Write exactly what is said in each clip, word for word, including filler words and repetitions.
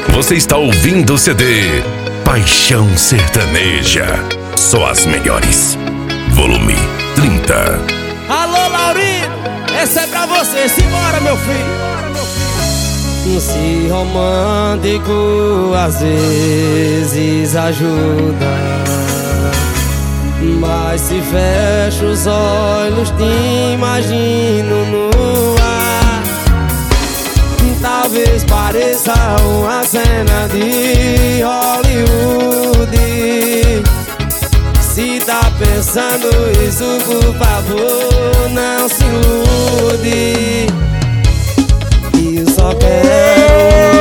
Você está ouvindo o C D Paixão Sertaneja. Só as melhores. Volume trinta. Alô, Laurino, essa é pra você. Simbora, meu filho. Se romântico às vezes ajuda, mas se fecho os olhos te imagino no ar. Talvez pareça uma cena de Hollywood. Se tá pensando isso, por favor, não se ilude. E eu só quero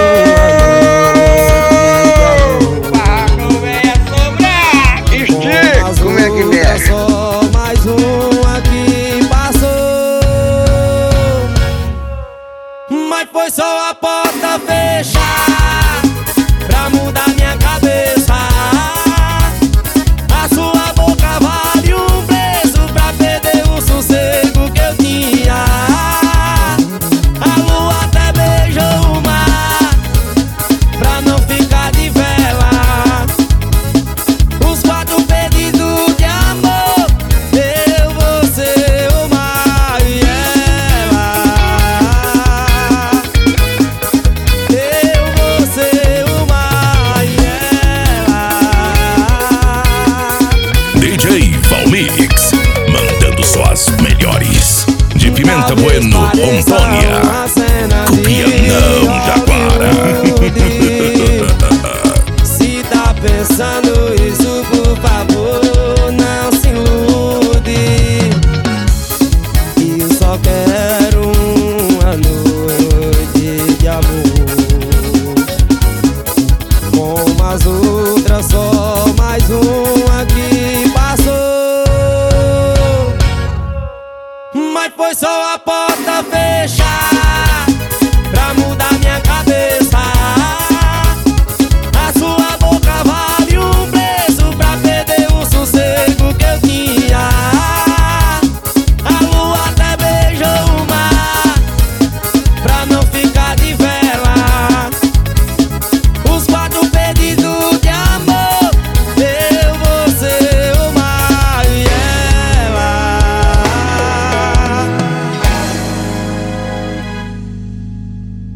como é que mexe? Só mais uma que passou, mas foi só a porta fechar pra mudar minha cabeça. A sua boca vale um preço pra perder o sossego que eu tinha. A lua até beijou o mar pra não ficar de vela. Os quatro pedidos de amor, eu, você, o mar e ela. Eu, você, o mar e ela. D J Valmix, mandando só as melhores. De Pimenta Bueno, Rondônia, Cupianão, Jaguara. Se tá pensando isso, por favor, não se ilude. E eu só quero uma noite de amor, como as outras, só mais uma que passou, mas foi só a porta fechar